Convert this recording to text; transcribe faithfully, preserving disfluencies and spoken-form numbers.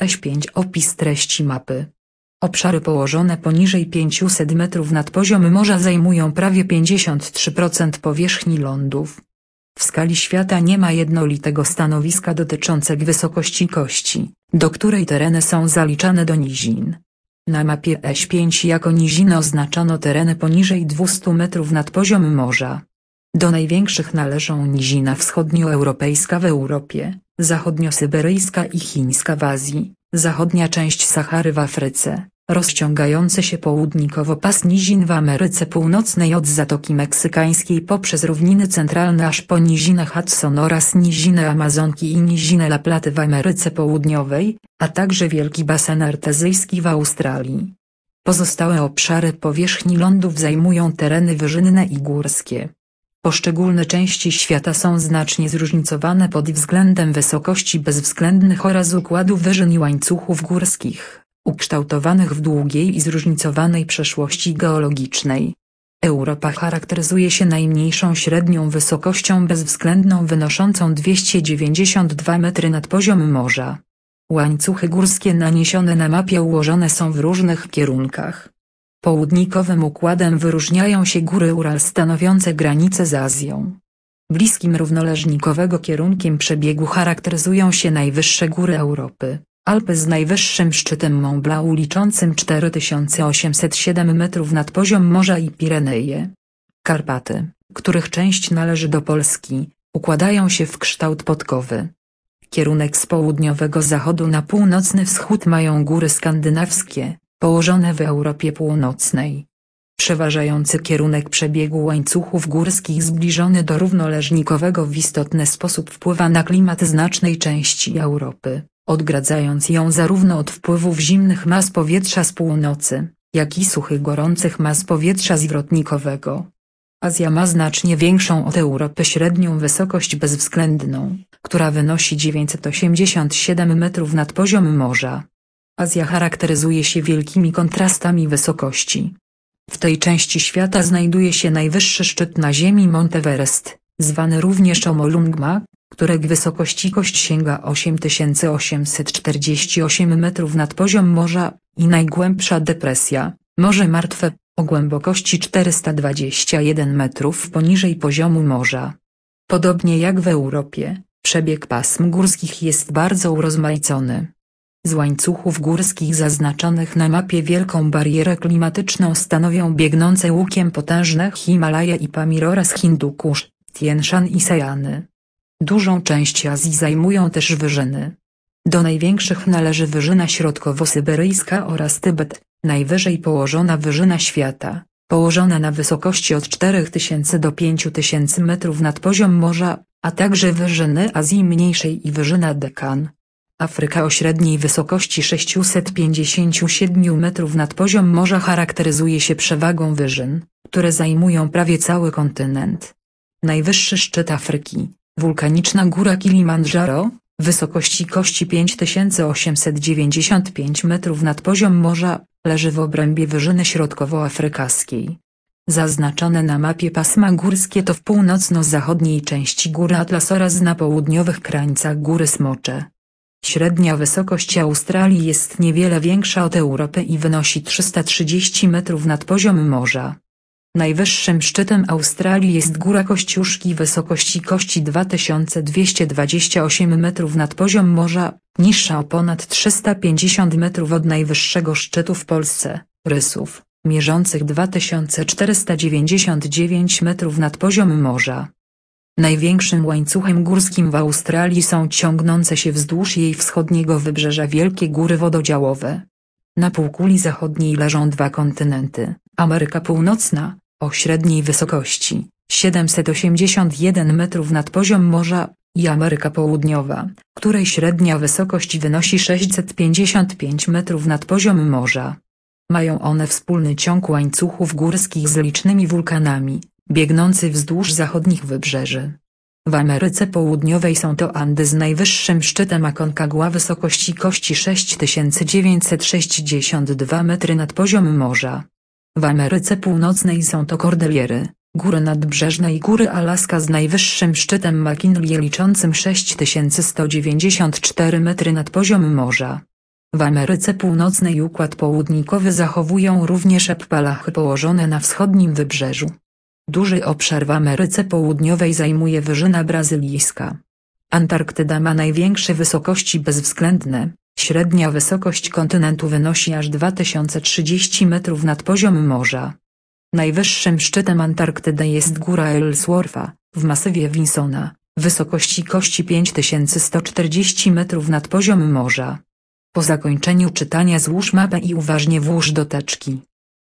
pięć Opis treści mapy. Obszary położone poniżej pięciuset metrów nad poziomem morza zajmują prawie pięćdziesiąt trzy procent powierzchni lądów. W skali świata nie ma jednolitego stanowiska dotyczącego wysokości kości, do której tereny są zaliczane do nizin. Na mapie S pięć jako niziny oznaczono tereny poniżej dwustu metrów nad poziomem morza. Do największych należą nizina wschodnioeuropejska w Europie, zachodniosyberyjska i chińska w Azji, zachodnia część Sahary w Afryce, rozciągający się południkowo pas nizin w Ameryce Północnej od Zatoki Meksykańskiej poprzez równiny centralne aż po nizinę Hudson oraz nizinę Amazonki i nizinę La Plata w Ameryce Południowej, a także wielki basen artezyjski w Australii. Pozostałe obszary powierzchni lądów zajmują tereny wyżynne i górskie. Poszczególne części świata są znacznie zróżnicowane pod względem wysokości bezwzględnych oraz układu wyżyn i łańcuchów górskich, ukształtowanych w długiej i zróżnicowanej przeszłości geologicznej. Europa charakteryzuje się najmniejszą średnią wysokością bezwzględną wynoszącą dwieście dziewięćdziesiąt dwa metry nad poziomem morza. Łańcuchy górskie naniesione na mapie ułożone są w różnych kierunkach. Południkowym układem wyróżniają się góry Ural stanowiące granicę z Azją. Bliskim równoleżnikowego kierunkiem przebiegu charakteryzują się najwyższe góry Europy, Alpy z najwyższym szczytem Mont Blanc liczącym cztery tysiące osiemset siedem metrów nad poziom morza i Pireneje. Karpaty, których część należy do Polski, układają się w kształt podkowy. Kierunek z południowego zachodu na północny wschód mają góry skandynawskie, położone w Europie Północnej. Przeważający kierunek przebiegu łańcuchów górskich zbliżony do równoleżnikowego w istotny sposób wpływa na klimat znacznej części Europy, odgradzając ją zarówno od wpływów zimnych mas powietrza z północy, jak i suchych gorących mas powietrza zwrotnikowego. Azja ma znacznie większą od Europy średnią wysokość bezwzględną, która wynosi dziewięćset osiemdziesiąt siedem metrów nad poziomem morza. Azja charakteryzuje się wielkimi kontrastami wysokości. W tej części świata znajduje się najwyższy szczyt na Ziemi Mount Everest, zwany również Chomolungma, którego wysokości kość sięga osiem tysięcy osiemset czterdzieści osiem metrów nad poziom morza, i najgłębsza depresja, Morze Martwe, o głębokości czterysta dwadzieścia jeden metrów poniżej poziomu morza. Podobnie jak w Europie, przebieg pasm górskich jest bardzo urozmaicony. Z łańcuchów górskich zaznaczonych na mapie wielką barierę klimatyczną stanowią biegnące łukiem potężne Himalaje i Pamir oraz Hindukusz, Tien Shan i Sejany. Dużą część Azji zajmują też wyżyny. Do największych należy wyżyna środkowo-syberyjska oraz Tybet, najwyżej położona wyżyna świata, położona na wysokości od czterech tysięcy do pięciu tysięcy metrów nad poziom morza, a także wyżyny Azji Mniejszej i wyżyna Dekan. Afryka o średniej wysokości sześciuset pięćdziesięciu siedmiu metrów nad poziom morza charakteryzuje się przewagą wyżyn, które zajmują prawie cały kontynent. Najwyższy szczyt Afryki, wulkaniczna góra Kilimandżaro, wysokości kości pięć tysięcy osiemset dziewięćdziesiąt pięć metrów nad poziom morza, leży w obrębie wyżyny środkowoafrykaskiej. Zaznaczone na mapie pasma górskie to w północno-zachodniej części góry Atlas oraz na południowych krańcach góry Smocze. Średnia wysokość Australii jest niewiele większa od Europy i wynosi trzysta trzydzieści metrów nad poziomem morza. Najwyższym szczytem Australii jest góra Kościuszki wysokości kości dwa tysiące dwieście dwadzieścia osiem metrów nad poziom morza, niższa o ponad trzysta pięćdziesiąt metrów od najwyższego szczytu w Polsce, Rysów, mierzących dwa tysiące czterysta dziewięćdziesiąt dziewięć metrów nad poziomem morza. Największym łańcuchem górskim w Australii są ciągnące się wzdłuż jej wschodniego wybrzeża wielkie góry wododziałowe. Na półkuli zachodniej leżą dwa kontynenty, Ameryka Północna, o średniej wysokości siedemset osiemdziesiąt jeden metrów nad poziom morza, i Ameryka Południowa, której średnia wysokość wynosi sześćset pięćdziesiąt pięć metrów nad poziomem morza. Mają one wspólny ciąg łańcuchów górskich z licznymi wulkanami, biegnący wzdłuż zachodnich wybrzeży. W Ameryce Południowej są to Andy z najwyższym szczytem Aconcagua wysokości kości sześć tysięcy dziewięćset sześćdziesiąt dwa metry nad poziomem morza. W Ameryce Północnej są to Kordyliery, góry nadbrzeżne i góry Alaska z najwyższym szczytem McKinley liczącym sześć tysięcy sto dziewięćdziesiąt cztery metry nad poziomem morza. W Ameryce Północnej układ południkowy zachowują również Appalachy położone na wschodnim wybrzeżu. Duży obszar w Ameryce Południowej zajmuje wyżyna brazylijska. Antarktyda ma największe wysokości bezwzględne, średnia wysokość kontynentu wynosi aż dwa tysiące trzydzieści metrów nad poziomem morza. Najwyższym szczytem Antarktydy jest góra Ellswortha, w masywie Winsona, wysokości kości pięć tysięcy sto czterdzieści metrów nad poziomem morza. Po zakończeniu czytania złóż mapę i uważnie włóż do teczki.